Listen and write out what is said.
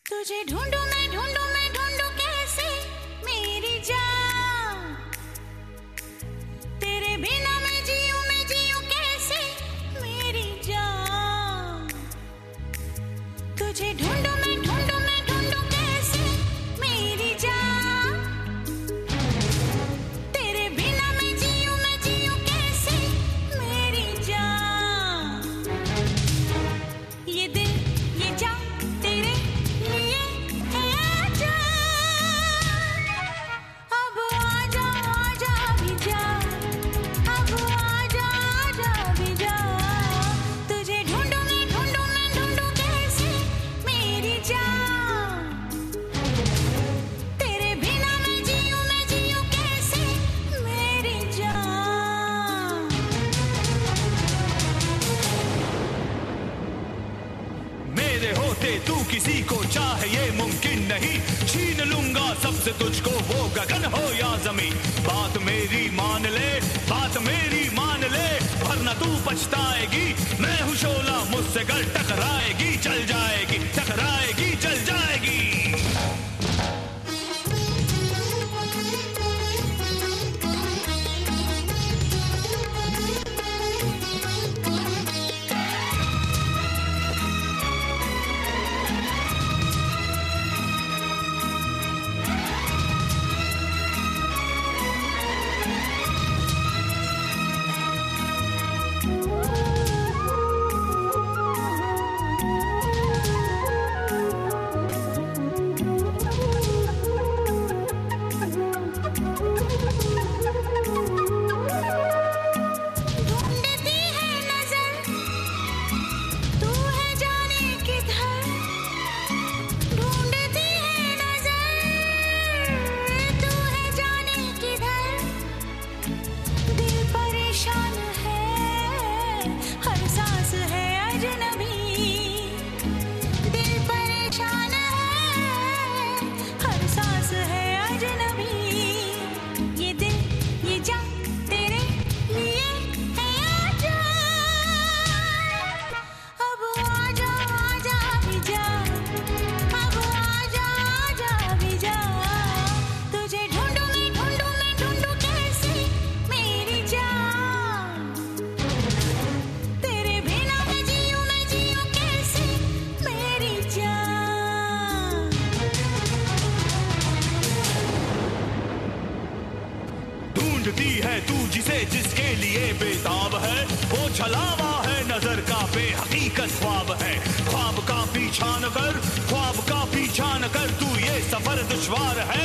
तुझे ढूंढूं मैं ढूंढूं कैसे मेरी जान, तेरे बिना मैं जीऊं कैसे मेरी जान। तुझे ढूंढूं मैं ढूंढूं कैसे मेरी जान, तेरे बिना मैं जीऊं कैसे मेरी जान। ये दिल ये जान तेरे लिए है जान। अब आजा भी जा, अब आजा भी जा। तुझे ढूंढूं मैं कैसे मेरी जान, तेरे बिना मैं जीऊं कैसे मेरी जान। मेरे होते तू किसी को चाहे ये मुमकिन नहीं, छीन लूंगा सबसे तुझको वो गगन हो या जमीन। बात मेरी मान ले, बात मेरी मान ले, वरना तू पछताएगी। मैं हूँ शोला, मुझसे गर टकराएगी चल जाएगी, टकराएगी चल जाएगी। ढूंढती है नजर तू है जाने किधर, ढूंढती है नजर तू है जाने किधर। दिल परेशान है, हर सांस है अजनबी। दिल परेशान है, हर सांस है अजनबी। ये दिल ये जान तेरे लिए है जान। अब आजा भी जा, अब आजा भी जा। तुझे ढूंढूं मैं कैसे मेरी जान, तेरे बिना मैं जीऊं कैसे मेरी जान। ढूंढती है तू जिसे जिसके लिए बेताब है, वो छलावा है नजर का बेहकीकत ख्वाब है। ख्वाब का पीछा न कर, ख्वाब का पीछा न कर, तू ये सफर दुश्वार है।